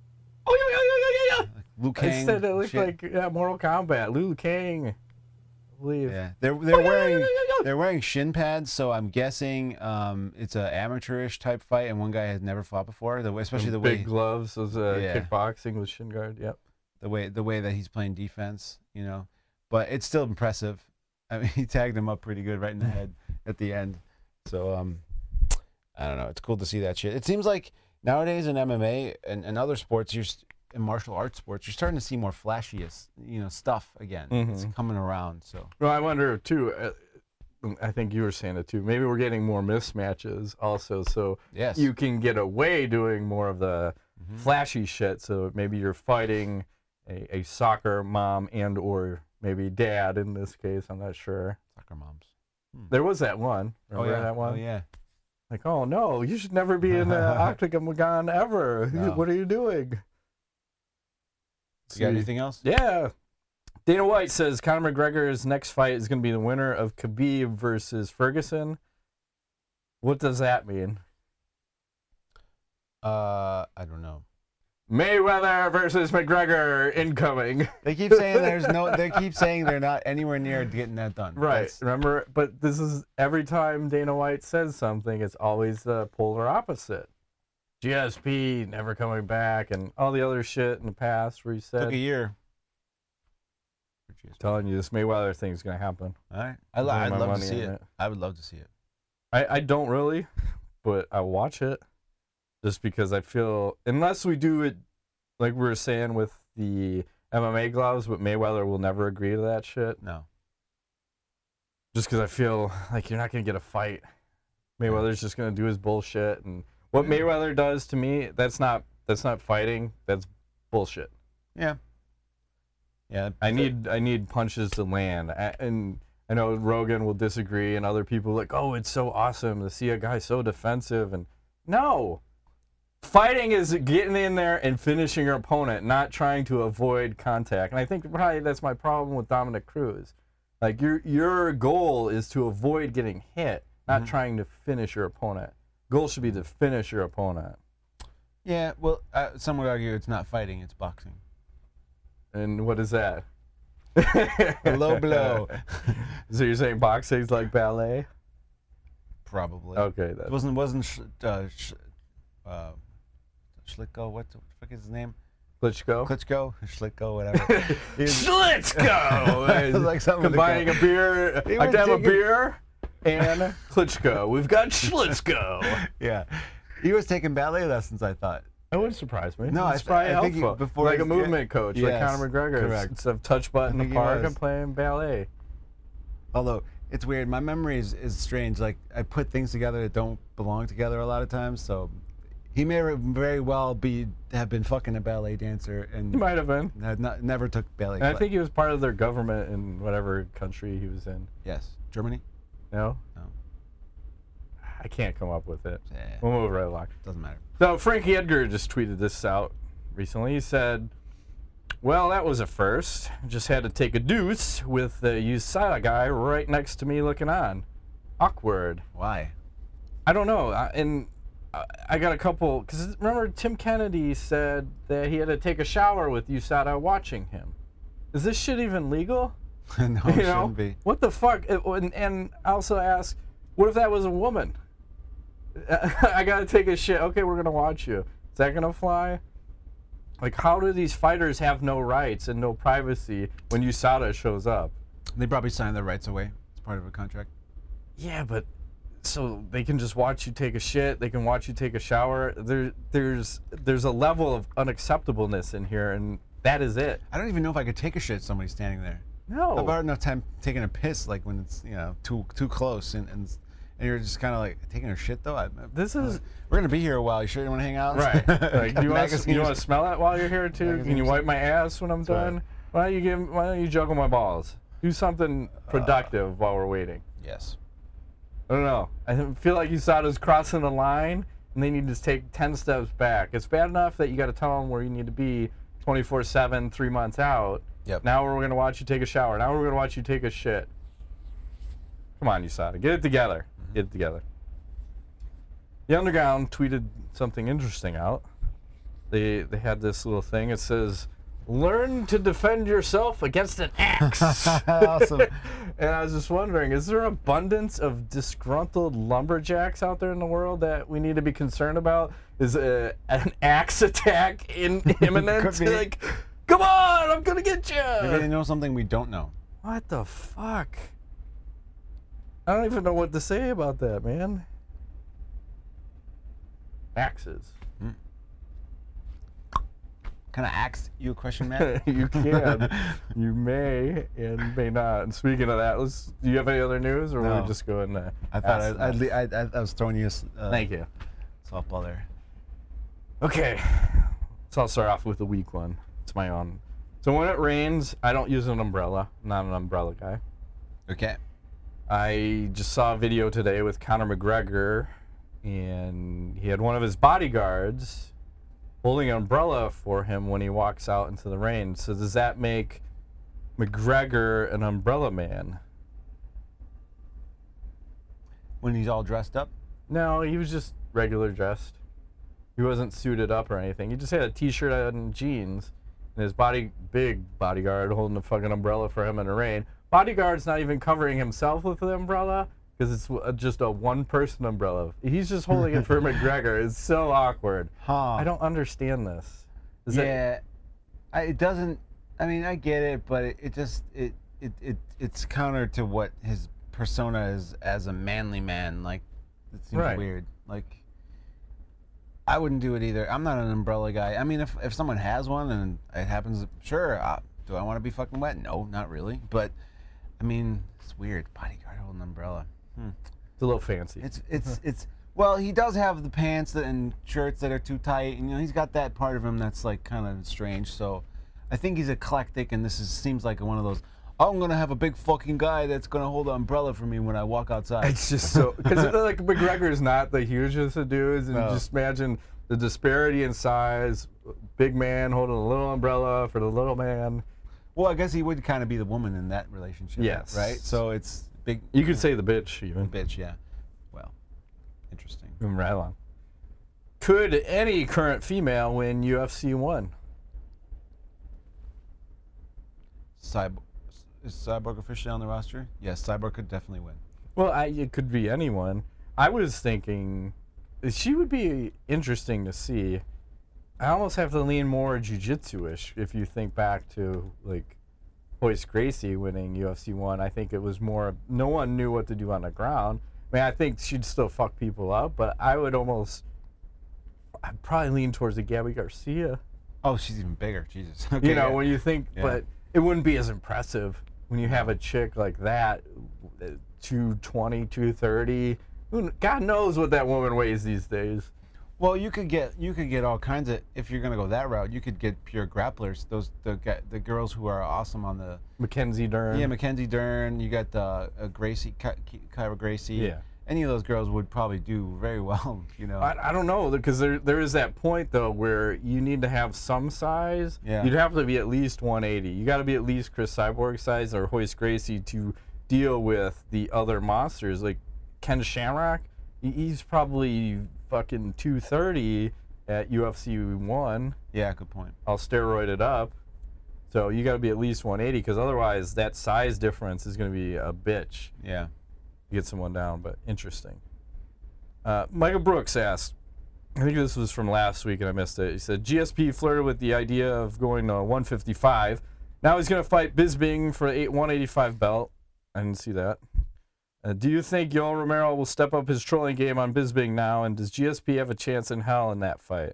Oh, yeah, yeah, yeah, yeah, yeah. Liu I Kang. said it looked shit. like yeah, Mortal Kombat. Liu Kang. believe. Yeah, they're they're wearing they're wearing shin pads, so I'm guessing um, it's an amateurish type fight, and one guy has never fought before. The way, especially the big way gloves, those uh, Yeah. kickboxing with shin guard. Yep. the way the way that he's playing defense, you know. But it's still impressive. I mean, he tagged him up pretty good right in the head at the end. So um, I don't know. It's cool to see that shit. It seems like nowadays in M M A and, and other sports, you're st- in martial arts sports, you're starting to see more flashiest, you know, stuff again. Mhm. It's coming around. So Well, I wonder too. Uh, I think you were saying it too. Maybe we're getting more mismatches also, so yes, you can get away doing more of the Mhm. flashy shit. So maybe you're fighting a, a soccer mom and or maybe dad in this case. I'm not sure. soccer moms. There was that one. Remember oh yeah, that one? oh yeah. Like, oh no, you should never be in the octagon ever. No. What are you doing? You got See. anything else? Yeah. Dana White says Conor McGregor's next fight is going to be the winner of Khabib versus Ferguson. What does that mean? Uh, I don't know. Mayweather versus McGregor incoming. They keep saying there's no. They keep saying they're not anywhere near getting that done. Right. That's- Remember? But this is every time Dana White says something, it's always the polar opposite. G S P never coming back and all the other shit in the past where he said, took a year. telling you this Mayweather thing is going to happen. All right. I, Putting I'd my love to money see in it. it. I would love to see it. I, I don't really, but I watch it just because I feel, unless we do it like we were saying with the M M A gloves, but Mayweather will never agree to that shit. No. Just because I feel like you're not going to get a fight. Mayweather's just going to do his bullshit. And what Yeah. Mayweather does to me, that's not that's not fighting. That's bullshit. Yeah. Yeah. I need I need punches to land. A- And I know Rogan will disagree, and other people like, oh, it's so awesome to see a guy so defensive. And no, fighting is getting in there and finishing your opponent, not trying to avoid contact. And I think probably that's my problem with Dominic Cruz. Like your your goal is to avoid getting hit, not Mhm. trying to finish your opponent. Goal should be to finish your opponent. Yeah. Well, uh, some would argue it's not fighting; it's boxing. And what is that? A low blow. So you're saying boxing's like ballet? Probably. Okay, It that's wasn't wasn't sh- uh, sh- uh, Schlicko? What the fuck is his name? Klitschko. Klitschko? Schlicko? Whatever. He was- Schlitzko! It was like something with a Combining a K. beer, He I was could have a taking- beer and Klitschko. We've got Schlitzko. Yeah. He was taking ballet lessons, I thought. That wouldn't surprise me. No, It's I- probably I think he- alpha. before like a he's- movement coach, like Yes, Conor McGregor. correct. Instead of touch butt in I the think he park, was. I'm playing ballet. Although it's weird, my memory is, is strange. Like I put things together that don't belong together a lot of times. So he may very well be have been fucking a ballet dancer and He might have been. had not, never took ballet. And I class. think he was part of their government in whatever country he was in. yes, Germany. No? No, I can't come up with it. Eh, We'll move right along. doesn't matter. So Frankie Edgar just tweeted this out recently. He said, well, that was a first. Just had to take a deuce with the U S A D A guy right next to me looking on. Awkward. Why? I don't know. I, and I, I got a couple, because remember Tim Kennedy said that he had to take a shower with U S A D A watching him. Is this shit even legal? no, it You shouldn't know? be. What the fuck? It- and, and I also ask, what if that was a woman? I gotta take a shit. Okay, we're gonna watch you. Is that gonna fly? Like, how do these fighters have no rights and no privacy when U S A D A shows up? They probably signed their rights away. It's part of a contract. Yeah, but so they can just watch you take a shit. They can watch you take a shower. There, there's, there's a level of unacceptableness in here, and that is it. I don't even know if I could take a shit. Somebody standing there. No. I've had enough time taking a piss, like when it's you know too too close, and and, and you're just kind of like taking a shit though. I, This is- we're gonna be here a while. You sure you want to hang out? Right. Like, do you want to Magazines. you want to smell it while you're here too? Can you Magazines. wipe my ass when I'm That's right. done? Why don't you give? Why don't you juggle my balls? Do something productive while we're waiting. Yes. I don't know. I feel like U S A D A's crossing the line, and they need to take ten steps back. It's bad enough that you got to tell them where you need to be twenty-four seven, three months out. Yep. Now we're gonna watch you take a shower. Now we're gonna watch you take a shit. Come on, U S A D A, get it together. Mm-hmm. Get it together. The Underground tweeted something interesting out. They they had this little thing. It says, learn to defend yourself against an axe. Awesome. And I was just wondering, is there abundance of disgruntled lumberjacks out there in the world that we need to be concerned about? Is a, an axe attack in, imminent? Could be. Like, come on, I'm gonna get you. Maybe they know something we don't know. What the fuck? I don't even know what to say about that, man. Axes. Can I ask you a question, Matt? You can. You may and may not. And speaking of that, let's. Do you have any other news, or No. are we just going to? I thought I'd, I'd, le- I'd, I was throwing you a s- uh, Thank you. softball there. Okay, so I'll start off with the weak one. It's my own. So when it rains, I don't use an umbrella. I'm not an umbrella guy. Okay. I just saw a video today with Conor McGregor, and he had one of his bodyguards holding an umbrella for him when he walks out into the rain. So does that make McGregor an umbrella man? When he's all dressed up? No, he was just regular dressed. He wasn't suited up or anything. He just had a t-shirt and jeans, and his body, big bodyguard holding a fucking umbrella for him in the rain. Bodyguard's not even covering himself with the umbrella because it's w- just a one-person umbrella. He's just holding it for McGregor. It's so awkward. Huh. I don't understand this. Is that- yeah. I, it doesn't, I mean, I get it, but it, it just, it, it, it, it's counter to what his persona is as a manly man. Like, it seems Right. weird. Like, I wouldn't do it either. I'm not an umbrella guy. I mean, if, if someone has one and it happens, sure. Uh, do I want to be fucking wet? No, not really. But, I mean, it's weird. Bodyguard holding an umbrella. Hmm. It's a little fancy. It's, it's, it's, well, he does have the pants that, and shirts that are too tight. And, you know, he's got that part of him that's, like, kind of strange. So, I think he's eclectic, and this is, seems like one of those, oh, I'm going to have a big fucking guy that's going to hold an umbrella for me when I walk outside. It's just so because like McGregor's not the hugest of dudes, and No. just imagine the disparity in size. Big man holding a little umbrella for the little man. Well, I guess he would kind of be the woman in that relationship. Yes. Right? So it's big. You could say the bitch even. Bitch, yeah. Well, interesting. Moving right along. Could any current female win U F C one? Cyborg. Is Cyborg officially on the roster? Yes, Cyborg could definitely win. Well, I, it could be anyone. I was thinking she would be interesting to see. I almost have to lean more jiu-jitsu-ish if you think back to like Royce Gracie winning U F C one. I think it was more no one knew what to do on the ground. I mean, I think she'd still fuck people up, but I would almost I'd probably lean towards the Gabby Garcia. Oh, she's even bigger. Jesus. Okay, You know, yeah. when you think, Yeah. but it wouldn't be as impressive when you have a chick like that, two twenty, two thirty. Who- God knows what that woman weighs these days. Well, you could get you could get all kinds of, if you're gonna go that route, you could get pure grapplers. Those the ga- the girls who are awesome on the Mackenzie Dern. yeah Mackenzie Dern. You got uh, uh, Gracie, Ky- Ky- Kyra Gracie. Yeah. Any of those girls would probably do very well. You know. I, I don't know, because there there is that point though where you need to have some size. Yeah. You'd have to be at least one eighty. You got to be at least Chris Cyborg size or Royce Gracie to deal with the other monsters like Ken Shamrock. he- He's probably fucking two thirty at U F C one. Yeah, good point. All steroided up. So you got to be at least one eighty, because otherwise that size difference is going to be a bitch. Yeah. Get someone down, but interesting. Uh, Michael Brooks asked, I think this was from last week and I missed it. He said, G S P flirted with the idea of going to one fifty-five. Now he's going to fight Bisping for the one eighty-five belt. I didn't see that. Uh, do you think Yoel Romero will step up his trolling game on Bisping now? And does G S P have a chance in hell in that fight?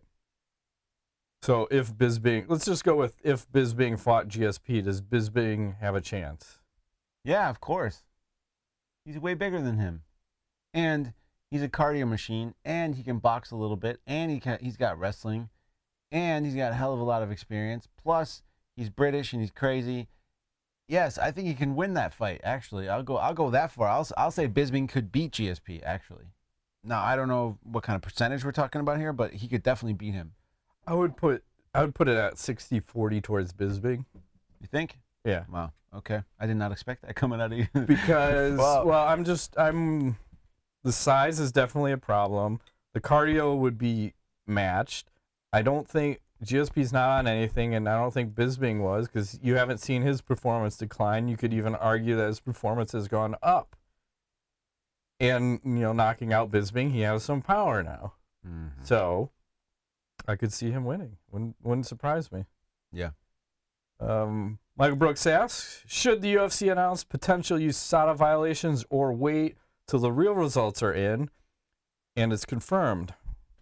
So if Bisping, let's just go with if Bisping fought G S P, does Bisping have a chance? Yeah, of course. He's way bigger than him, and he's a cardio machine, and he can box a little bit, and he can, he's got wrestling, and he's got a hell of a lot of experience. Plus, he's British and he's crazy. Yes, I think he can win that fight. Actually, I'll go. I'll go that far. I'll I'll say Bisping could beat G S P. Actually, now I don't know what kind of percentage we're talking about here, but he could definitely beat him. I would put I would put it at sixty forty towards Bisping. You think? Yeah. Wow. Okay. I did not expect that coming out of you. Because Wow. well, I'm just I'm the size is definitely a problem. The cardio would be matched. I don't think G S P's not on anything, and I don't think Bisping was, because you haven't seen his performance decline. You could even argue that his performance has gone up. And, you know, knocking out Bisping, he has some power now. Mm-hmm. So, I could see him winning. Wouldn't, wouldn't surprise me. Yeah. Um, Michael Brooks asks, should the U F C announce potential U S A D A violations or wait till the real results are in and it's confirmed?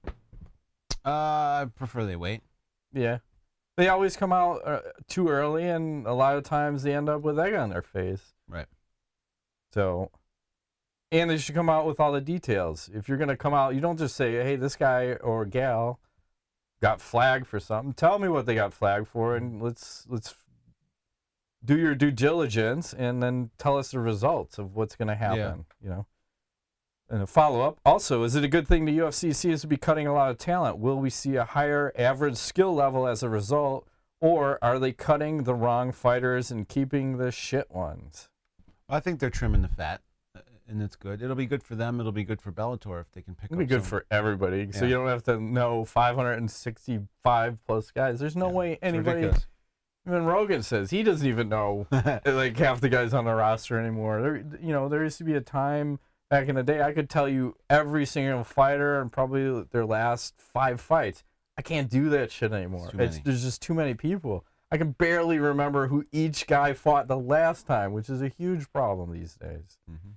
Uh, I prefer they wait. Yeah. They always come out uh, too early, and a lot of times they end up with egg on their face. Right. So, and they should come out with all the details. If you're going to come out, you don't just say, hey, this guy or gal got flagged for something. Tell me what they got flagged for, and let's let's do your due diligence, and then tell us the results of what's going to happen. Yeah. You know. And a follow-up, also, is it a good thing the U F C seems to be cutting a lot of talent? Will we see a higher average skill level as a result, or are they cutting the wrong fighters and keeping the shit ones? I think they're trimming the fat, and it's good. It'll be good for them. It'll be good for Bellator if they can pick It'll up be good some- for everybody, so Yeah. you don't have to know five hundred sixty-five plus guys. There's no Yeah, way it's anybody, ridiculous. even Rogan says, he doesn't even know like half the guys on the roster anymore. There, you know, there used to be a time back in the day, I could tell you every single fighter and probably their last five fights. I can't do that shit anymore. It's too It's, many. there's just too many people. I can barely remember who each guy fought the last time, which is a huge problem these days. Mhm.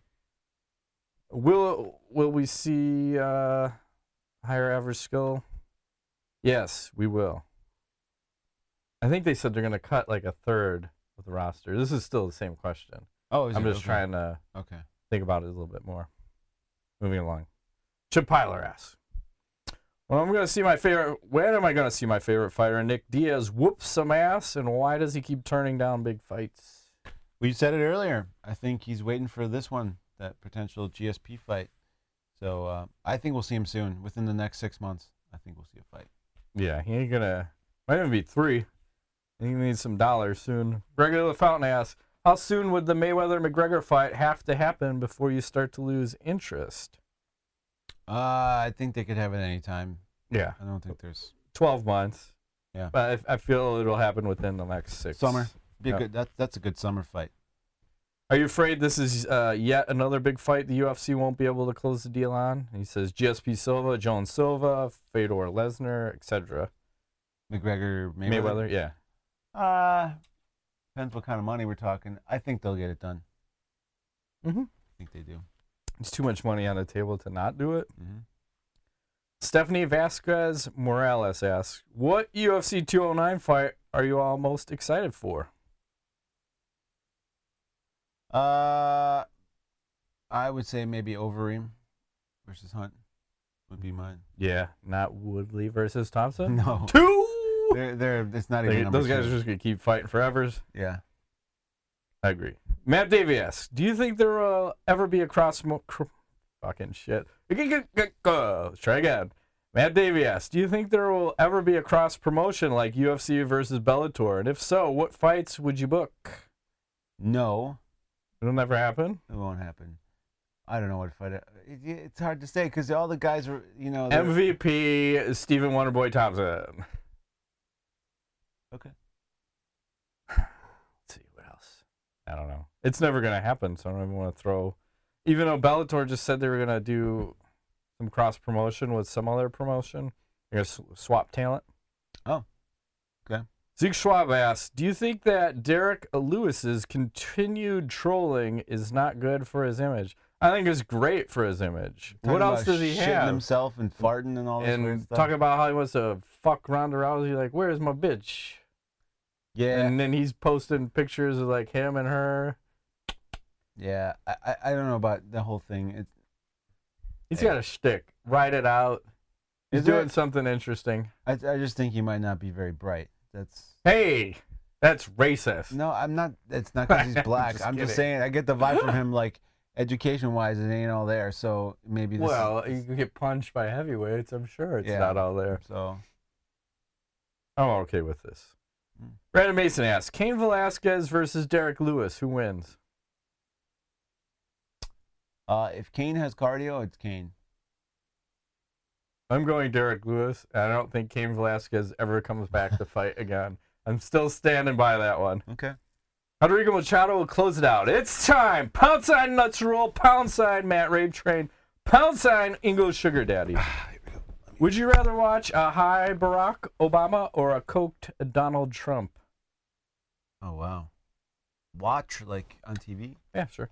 Will will we see uh, higher average skill? Yes, we will. I think they said they're going to cut like a third of the roster. This is still the same question. Oh, is I'm it? just Okay. trying to Okay. think about it a little bit more. Moving along. Chip Piler asks, well, I'm going to see my favorite. When am I going to see my favorite fighter, Nick Diaz, whoop some ass, and why does he keep turning down big fights? We said it earlier. I think he's waiting for this one, that potential G S P fight. So uh, I think we'll see him soon. Within the next six months, I think we'll see a fight. Yeah, he ain't gonna. Might even be three. He needs some dollars soon. Regular Fountain asks, how soon would the Mayweather McGregor fight have to happen before you start to lose interest? Uh, I think they could have it any time. Yeah, I don't think there's twelve months. Yeah. But I, I feel it'll happen within the next six. summer. Be a Yeah. good. That, that's a good summer fight. Are you afraid this is uh, yet another big fight the U F C won't be able to close the deal on? He says G S P Silva, Jones Silva, Fedor Lesnar, et cetera. McGregor, Mayweather. Mayweather, yeah. Uh, depends what kind of money we're talking. I think they'll get it done. Mm-hmm. I think they do. It's too much money on the table to not do it. Mm-hmm. Stephanie Vasquez Morales asks, what U F C two oh nine fight are you all most excited for? Uh, I would say maybe Overeem versus Hunt would be mine. Yeah, not Woodley versus Thompson? No, Two! they're they're. It's not even. They- number those guys two. are just going to keep fighting forever. Yeah. I agree. Matt Davey asks, do you think there will ever be a cross... Mo- cr- fucking shit. Let's try again. Matt Davey asks, do you think there will ever be a cross promotion like U F C versus Bellator? And if so, what fights would you book? No, It'll never happen? it won't happen. I don't know what fight. It, it, it's hard to say because all the guys are, you know. they're- M V P is Stephen Wonderboy Thompson. Okay. Let's see, what else? I don't know. It's never going to happen, so I don't even want to throw... Even though Bellator just said they were going to do some cross-promotion with some other promotion. They're going to swap talent. Oh, okay. Zeke Schwab asks, do you think that Derek Lewis's continued trolling is not good for his image? I think it's great for his image. Talking What else about does he shitting have? himself and farting and all this weird And stuff. talking about how he wants to fuck Ronda Rousey, like, where's my bitch? yeah, And then he's posting pictures of like him and her. yeah. I, I I don't know about the whole thing. It's He's Yeah. got a shtick. Write it out. He's Is there- doing something interesting. I I just think he might not be very bright. That's Hey, that's racist. no. I'm not. It's not because he's I'm black. just I'm just kidding. saying. I get the vibe from him like education wise, it ain't all there. So maybe this. Well, is, you can get punched by heavyweights. I'm sure it's Yeah. not all there. so I'm okay with this. Hmm. Brandon Mason asks, Cain Velasquez versus Derek Lewis. Who wins? uh, if Kane has cardio, it's Kane. I'm going Derek Lewis. And I don't think Cain Velasquez ever comes back to fight again. I'm still standing by that one. Okay. Rodrigo Machado will close it out. It's time. Pound sign Nuts Roll. Pound sign Matt Rape Train. Pound sign English Sugar Daddy. Would you rather watch a high Barack Obama or a coked Donald Trump? Oh, wow. Watch, like, on T V? Yeah, sure.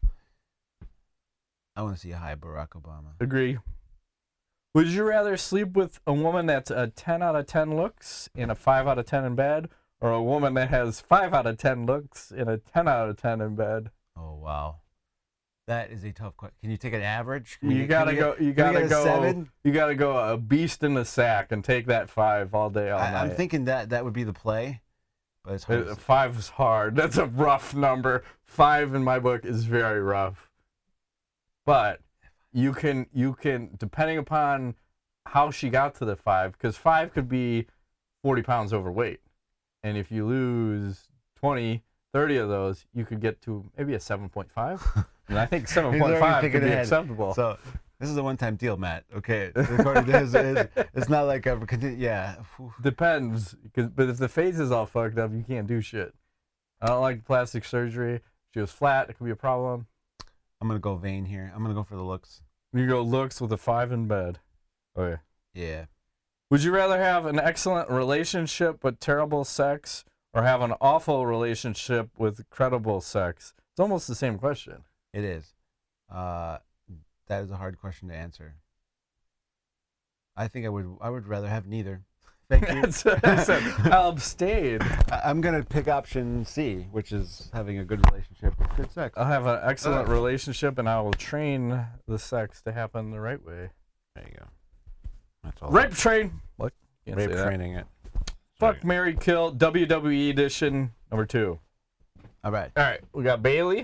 I want to see a high Barack Obama. Agree. Would you rather sleep with a woman that's a ten out of ten looks and a five out of ten in bed, or a woman that has five out of ten looks and a ten out of ten in bed? Oh, wow. That is a tough question. Can you take an average? Can You we, gotta go. Get, You gotta go. Seven? You gotta go a beast in the sack and take that five all day, all I, night. I'm thinking that that would be the play, but it's hard. Uh, Five is hard. That's a rough number. Five in my book is very rough. But you can you can depending upon how she got to the five, because five could be forty pounds overweight, and if you lose twenty, thirty of those, you could get to maybe a seven point five. And I think seven point five could be ahead. acceptable. So this is a one-time deal, Matt. Okay, according to his, his, it's not like a yeah. Depends, because but if the face is all fucked up, you can't do shit. I don't like plastic surgery. If she was flat, it could be a problem. I'm gonna go vain here. I'm gonna go for the looks. You go looks with a five in bed. Okay. Yeah. Would you rather have an excellent relationship but terrible sex, or have an awful relationship with credible sex? It's almost the same question. It is. Uh, that is a hard question to answer. I think I would. I would rather have neither. Thank you. That's what I said. I'll abstain. I- I'm gonna pick option C, which is having a good relationship with good sex. I'll have an excellent Uh. relationship, and I will train the sex to happen the right way. There you go. That's all. Rape train. What? Can't Rape say that. training it. Fuck, marry, kill. W W E edition number two. All right. All right, we got Bailey.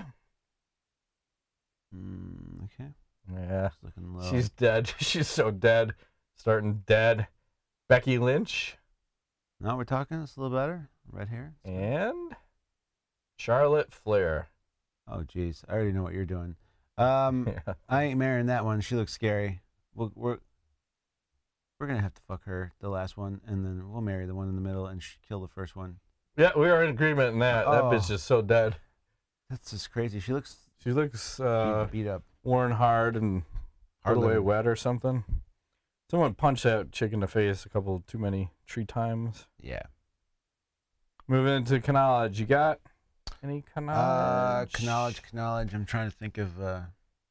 Mm, okay. Yeah, It's looking low. she's dead. She's so dead. Starting dead. Becky Lynch Now we're talking. It's a little better. Right here. and Charlotte Flair. Oh, jeez. I already know what you're doing. Um, Yeah. I ain't marrying that one. She looks scary. We'll, we're we're gonna have to fuck her, the last one, and then we'll marry the one in the middle and sh- kill the first one. Yeah, we are in agreement in that. That Oh. bitch is so dead. That's just crazy. She looks She looks beat, uh, beat up. worn hard and put Hardly. away wet or something. Someone punched that chick in the face a couple too many three times. Yeah. Moving into knowledge, you got any Uh, knowledge? knowledge, knowledge. I'm trying to think of. Uh,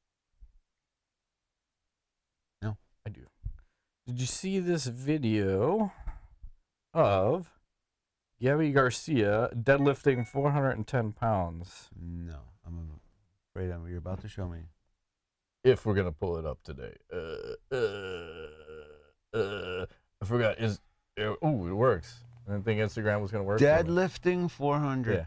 I do. Did you see this video of Gabby Garcia deadlifting four hundred ten pounds? no, I'm afraid I'm, you're about to show me. If we're gonna pull it up today, uh, uh, uh, I forgot. Is uh, oh, it works. I didn't think Instagram was gonna work. for me. Deadlifting four hundred.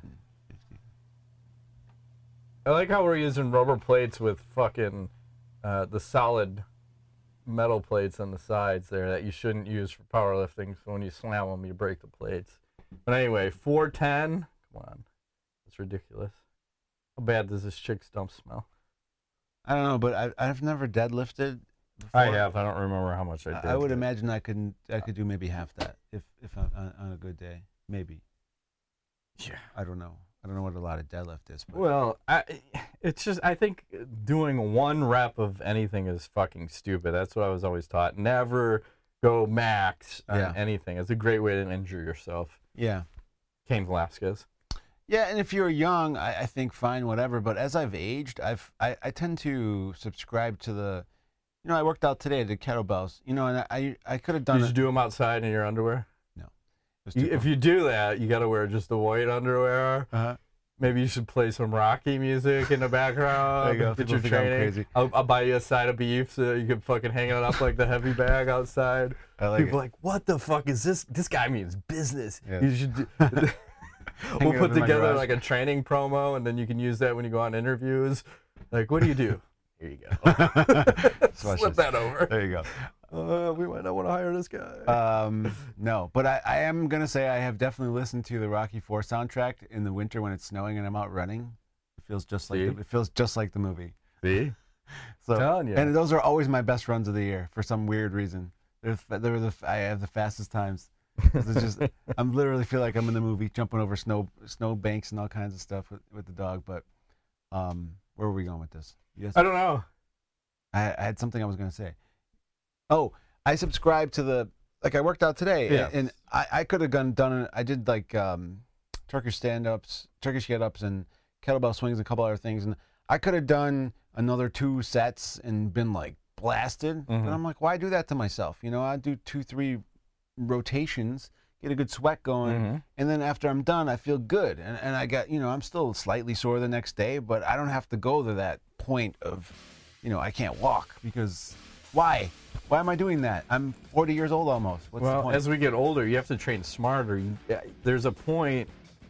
I like how we're using rubber plates with fucking uh, the solid metal plates on the sides there that you shouldn't use for powerlifting. So when you slam them, you break the plates. But anyway, four ten. Come on, that's ridiculous. How bad does this chick's dump smell? I don't know, but I, I've never deadlifted. Before. I have. I don't remember how much I did. I would but- imagine I could I could do maybe half that if if I, on, on a good day, maybe. Yeah. I don't know. I don't know what a lot of deadlift is. But Well, I, it's just I think doing one rep of anything is fucking stupid. That's what I was always taught. Never go max on Yeah. anything. It's a great way to injure yourself. yeah, Cain Velasquez. yeah. And if you're young, I, I think fine, whatever. But as I've aged, I've I, I tend to subscribe to the, you know, I worked out today. I did kettlebells. You know, and I I, I could have done Did it. you do them outside in your underwear? It was You, too if you do that, you got to wear just the white underwear. uh-huh. Maybe you should play some Rocky music in the background. There you go. Get People your think I'm training. crazy. I'll, I'll buy you a side of beef so you can fucking hang it up like the heavy bag outside. I like People it. are like, what the fuck is this? This guy means business. Yeah. You should. Do, Hang we'll it put up in my together garage. like a training promo, and then you can use that when you go on interviews. Like, what do you do? Here you go. Slip Slip that over. There you go. Uh, we might not want to hire this guy. Um, no, but I, I am gonna say I have definitely listened to the Rocky Four soundtrack in the winter when it's snowing and I'm out running. It feels just like See? the, it feels just like the movie. See? So, Telling ya. and those are always my best runs of the year for some weird reason. They're, they're the I have the fastest times. It's just I'm literally feel like I'm in the movie, jumping over snow snow banks and all kinds of stuff with, with the dog. But um, where were we going with this? Yes, I don't know. I, I had something I was going to say. Oh, I subscribed to the like I worked out today, Yeah. and, and I, I could have done done it. I did like um, Turkish stand ups, Turkish get ups, and kettlebell swings, and a couple other things, and I could have done another two sets and been like blasted. Mm-hmm. But I'm like, why do that to myself? You know, I do two, three rotations, get a good sweat going, Mm-hmm. and then after I'm done, I feel good, and and I got you know I'm still slightly sore the next day, but I don't have to go to that point of, you know, I can't walk because why? Why am I doing that? I'm forty years old almost. What's the Well, point? as we get older, you have to train smarter. You, there's a point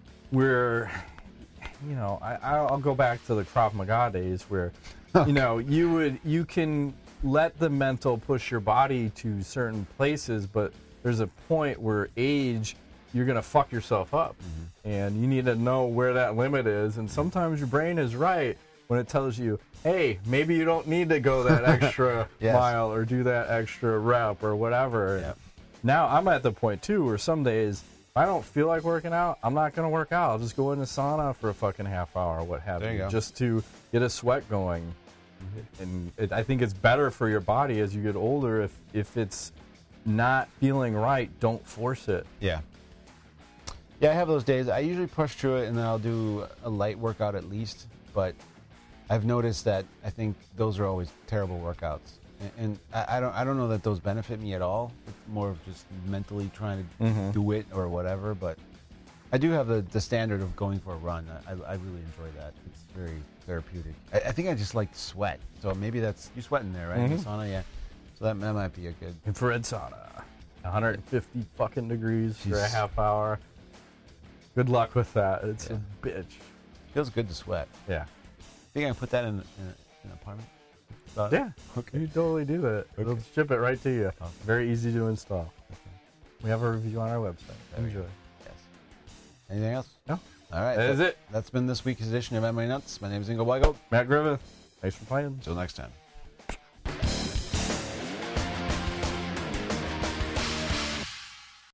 where, you know, I, I'll go back to the Krav Maga days where, you know, you would you can let the mental push your body to certain places, but there's a point where age, you're gonna fuck yourself up, mm-hmm. and you need to know where that limit is. And sometimes your brain is right when it tells you, hey, maybe you don't need to go that extra Yes. mile or do that extra rep or whatever. Yep. Now I'm at the point too where some days if I don't feel like working out, I'm not gonna work out. I'll just go in the sauna for a fucking half hour or what have There you you, go. just to get a sweat going. Mm-hmm. And it, I think it's better for your body as you get older. If if it's not feeling right, don't force it. Yeah. Yeah, I have those days. I usually push through it, and then I'll do a light workout at least. But I've noticed that I think those are always terrible workouts, and, and I, I don't I don't know that those benefit me at all. It's more of just mentally trying to Mhm. do it or whatever. But I do have the, the standard of going for a run. I, I really enjoy that. It's very therapeutic. I, I think I just like to sweat, so maybe that's you sweating there, right? In the Mhm. sauna, yeah. So that, that might be a good. Infrared sauna, one hundred fifty fucking degrees for a Jesus. half hour. Good luck with that. It's Yeah. a bitch. Feels good to sweat. Yeah. Think I can put that in, in, a, in an apartment? Thought- Yeah. Okay. You totally do that. They'll Okay. ship it right to you. Okay. Very easy to install. Okay. We have a review on our website. There we Enjoy. go. Yes. Anything else? No. All right. That is it. That's been this week's edition of M M A Nuts. My name is Ingo Weigel. Matt Griffith. Thanks for playing. Until next time.